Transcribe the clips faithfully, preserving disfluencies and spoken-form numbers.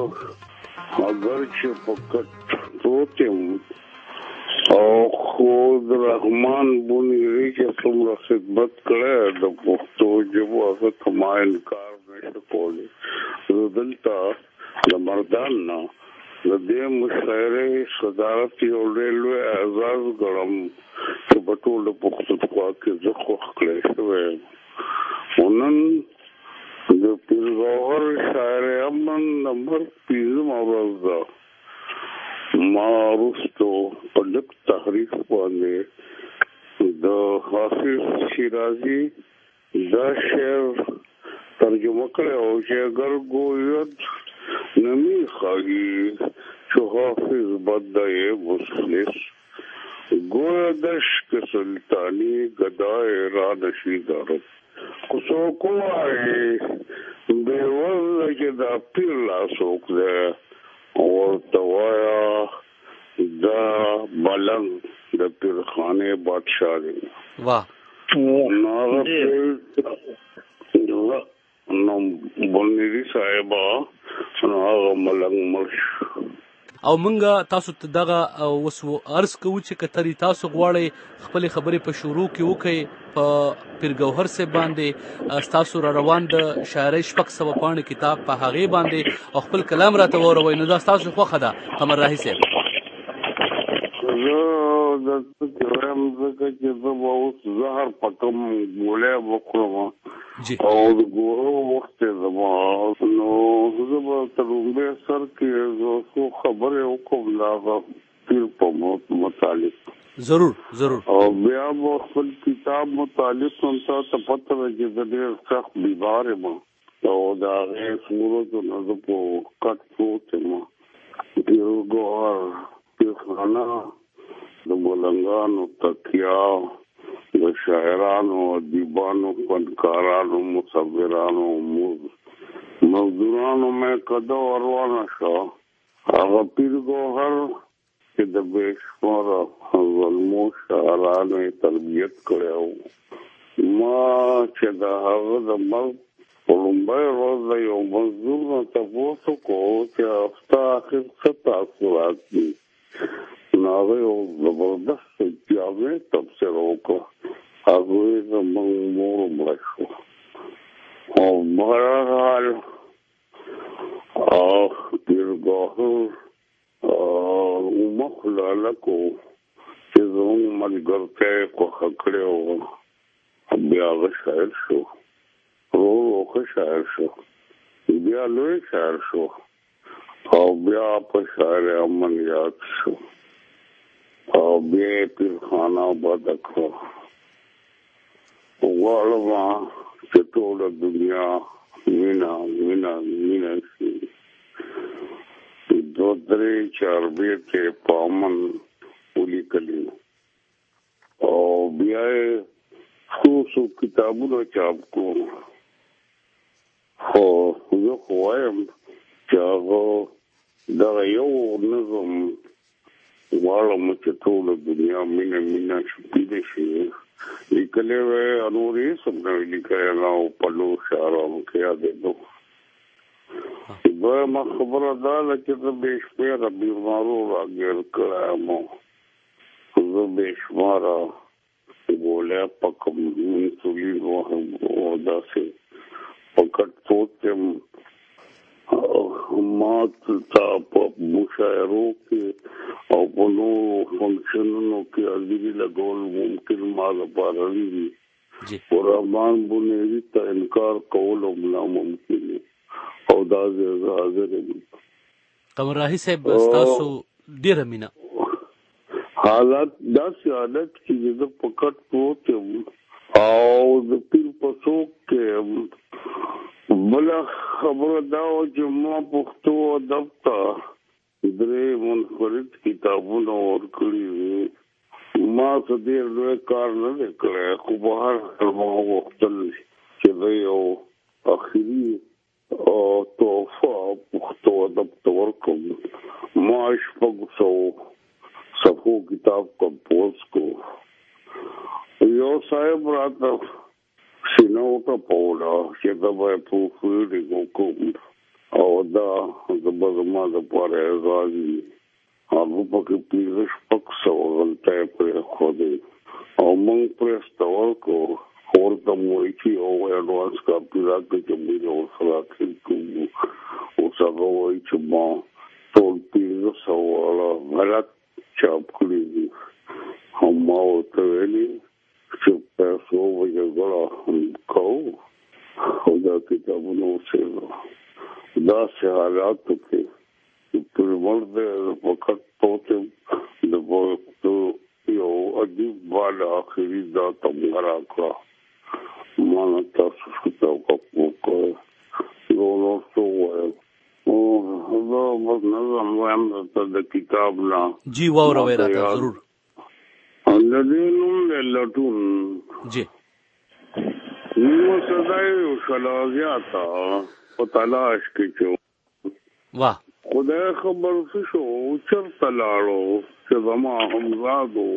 اگر چې فقط پروتم او خود رحمان بونیری چې څومره خدمت کړه د پښتو ژبه هغه کما انکار نشته کولی. دلته د مردان نه د دې مشاعرې صدارت یو ډېر لوی اعزاز ګڼم چې په ټول پښتونخوا کې زه خوښ کړی شوی. نن د پیر ګوهر شاعر امن نمبر پنځم ورځ ده. ما وروستو په لږ تحریف باندې د حافظ شیرازي دا شعر ترجمه کړی او چې اگر گوید نمی خواهی چو حافظ بدای مفلس گویدش که سلطانی گدای را نشی دارد کسو کوای بیوزده که دا پیر لاسوک ده ورته وایا دا ملنګ د پیرخانه بادشاہ دی. واہ نو نو بونیری صاحبہ هغه ملنګ مرش او مونږه تاسو ته دغه وسو عرض کوو چې کتري تاسو غواړئ خپل خبرې په شروع کې وکړئ په پیر ګوهر سے باندې تاسو را روان د شاعرۍ شپږ سوه پاڼې کتاب په هغې باندې او خپل کلام راته واوروئ. نو دا ستاسو خوښه ده قمر راهي صاحب؟ زه درته وایم ځکه چې زه به اوس زهر پکم ګولۍ وخورم او د ګورو وخت یې زما نو زه به تر لومبۍ سر کې زه څو خبرې وکړم د هغه پیر په متعلق. ضرور ضرور. او بیا به خپل کتاب متعلق هم تاسو ته پته ده چې زه ډېر سخت بیمار یم او د هغې صورتونه زه په کټ پروت یم. پیر ګوهر پیرخانه د ملنګانو تکیا د شاعرانو ادیبانو فنکارانو مصورانو مزدورانو مې قده وروانه شوه. هغه پیر ګوهر چې د بې شماره ظلمو شاعرانو یې تربیت کړی و. ما چې د هغه د مرګ په لومبۍ ورځ د یو مزدور نه تپوس وکړو چې هفته اخر څه تاثرات دي. نو هغه یو زبردست جامع تبصره وکړه. هغه یې زموږ مور مړه شوه او بهرحال پیر ګوهر ومخلاله کو چې زموږ ملګرتیا یې خوښه کړې وه. بیا هغه شاعر شو، ورو ورو ښه شاعر شو، بیا لوی شاعر شو او بیا په شاعر امن یاد شو او بیا یې پیرخانه آباده کړه. غواړم چې ټوله دنیا مینه مینه مینه شي. دو درې چاربیتې په امن ولیکلي او بیا یې څو څو کتابونه چاپ کړو. خو زه خو وایم چې هغه دغه یو نظم غواړم چې ټوله دنیا مینه مینه پیدا شي. لیکلی وی نور یې سم نه لیکلی نه او په لو شاعرانو کې یادېدو. دویمه خبره دا ده چې زه بې شمېره بیمارو راګیر کړی یم. زه بې شماره ګولۍ پکم، انسولین وهم او داسې په کټ پروت یم. ما ته په مشاعرو کې او په نورو فنکشنونو کې حاضري لګول ممکن ما لپاره نه وي. خو رحمان بونیري ته انکار کول هم ناممکن دی او دا زه حاضر یم. قمر راهي صاحب ستاسو ډېره مینه. حالت داسې حالت کې زه په کټ پروت یم او د پیر په څوک کې یم. بله خبره دا وه چې ما پښتو ادب ته درې منفرد کتابونه ورکړي وي. ما څه ډېر لوی کار نه دی کړی خو په هر حال ما غوښتل چې زه یو اخري تحفه پښتو ادب ته ورکړم. ما شپږ سوه صفحو کتاب کمپوز کړو. یو صاحب راته سینه وټپوله چې زه به یې پروف ریډینګ وکړم او دا د بزما د پاره غازي هغه پکې پیښ پک سو غلطه پر خو دې او موږ پرستور کو ورته موي چې او اډوانس کا پیرا کې چې موږ او سره کې او څنګه وایي چې ما ټول پیښ سو غلط چاپ کړی دي هم او ته ویلي چې تاسو وګورئ کو او دا کتابونو سره دا حالات کې پر مرده وقت پوتم د وو یو ادیب والا اخري دا تمہارا کا مانا تاسو څه وکړو نو نو څو او دا مثلا وایم د کتاب لا جی واوروي راته ضرور اندینم لټون جی نو صداي شلاغیاتا په تلاش کې چو واه خدای خبر شو چرته لاړو چې زما همزادو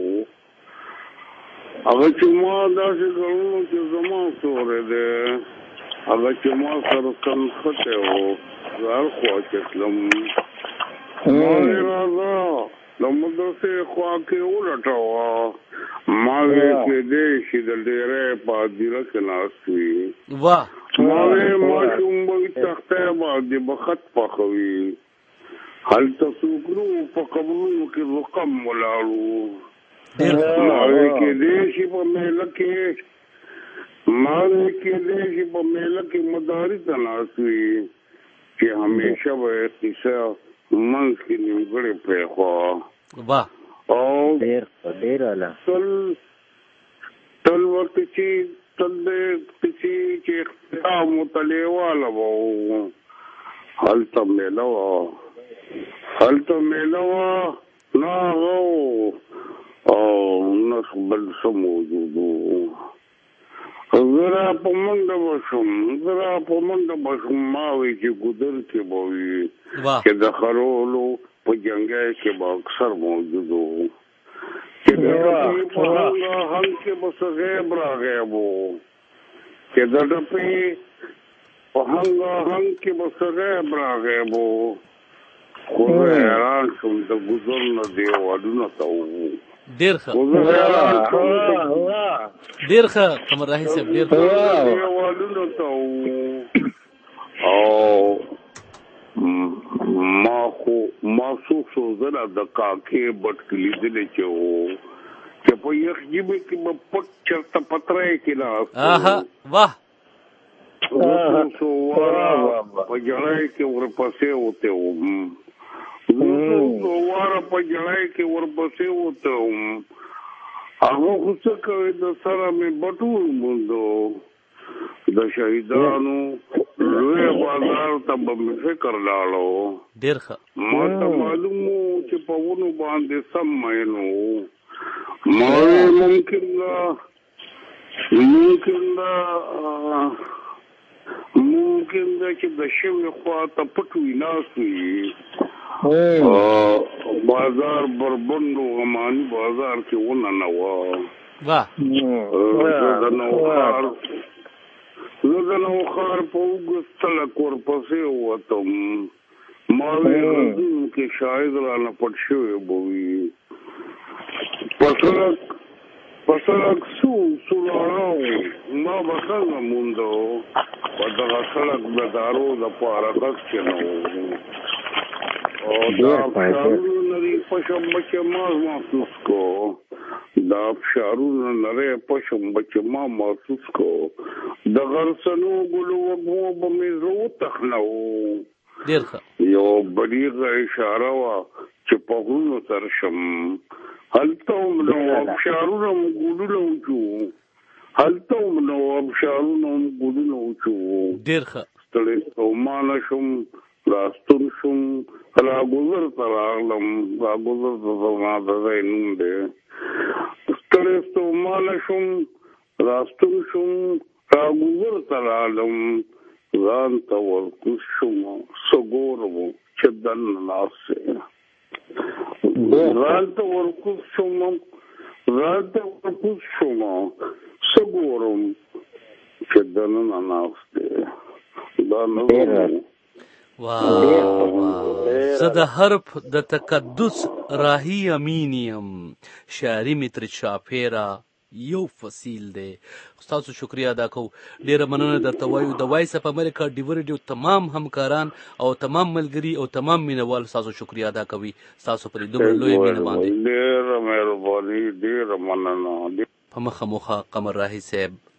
هغه چې ما داسې کړو چې زما سورې ده هغه چې ما سره کنخته وو زار خوا چې سلم ما راځه لمدرسې خوا کې ولټاوه ما کې دې چې د ډېرې پادیره کې ناسوي واه ما ما کوم به تخته باندې بخت پخوي هل تسوقلو په قبرونو کې رقم ولاړو ماوی کې دې چې په مېله کې ماوی کې دې چې په مېله کې مدارس ناسوي چې همیشه به قصه منځ کې نیمګړې پرېښوا واه او ډېر ډېر اعلی تل تل وخت چې تل دې چې اختتام مطالعه والا وو هلته مېله وه هلته مېله وه نه هغه او نه بل څه موجود وو زه را په منډه به شم زه را په منډه به شم ما وایي چې ګودر کې به وي چې د خرولو په جنګۍ کې به اکثر موجود وو چې د ډپې په هنګ کې به څه غیب راغیب وو چې د ډپې په هنګ هنګ کې به څه غیب راغیب وو خو زه حیران شوم د ګودر نه دیوالونه ته وو ډېر ښه ډېر ښه قمر راهي صاحب ډېر ښه دیوالونه ته وو او ما خو ما څو څو ځله د کاکې بټ لیدلې چې وو چې په یخ جیبې کې به پټ چرته پتری کې ناست آها واه څو واره په جړۍ کې ورپسې وته وم څو واره په جړۍ کې ورپسې وته وم هغه خو څه کوي د سره مې بټول موندو د شهیدانو لوی بازار ته به مې فکر لاړو ډېر ښه ما ته معلوم و چې په ونو باندې سم مینو ما ممکن دا ممکن دا ممکن دا چې د شوی خوا ته پټ وي ناست وي بازار بربند و غماني بازار کې ونه نه وه واه زه د نوښار زه د نوښار په اوږد سړک ورپسې ووتم ما ویل غزنو کې شاید رانه پټ شوی به وي په سړک په سړک څو څو لاړه ما به څنګه موندو په دغه سړک د دارو دپاره غږ کې نه و او دا ابشارونه نري پشم بچه ما محسوس کو دا ابشارونه نري پشم بچه ما محسوس کو د غرسنو ګلو وږمو به مې زه وتخنو ډېر ښه یو بلیغه اشاره وه چې په غرونو سر شم هلته هم نو ابشارونه هم ګلونه وچو هلته هم نو ابشارونه هم ګلونه وچو ډېر ښه ستړی ستومانه شم راستون شم راګذر ته راغلم راګذر ته زما د ځای نوم دی ستړی ستومانه شم راستون شم راګذر ته راغلم ځان ته ورکوز شم څه ګورم چې دننه ناست یم ځان ته ورکوز شم ځان ته ورکوز شم څه ګورم چې دننه ناست دی دا نه واه زه د حرف د تقدس راهی امین یم شاعري مې تر چاپېره یو فصیل دی. ستاسو شکریه ادا کوو. ډیره مننه درته وایو. د وایس اف امریکا ډیو ریډیو تمام همکاران او تمام ملګري او تمام مینوال ستاسو شکریه ادا کوي ستاسو پر دومره لوی مینه باندې. ډیره مهرباني، ډیره مننه. په مخه مخه قمر راهی صاحب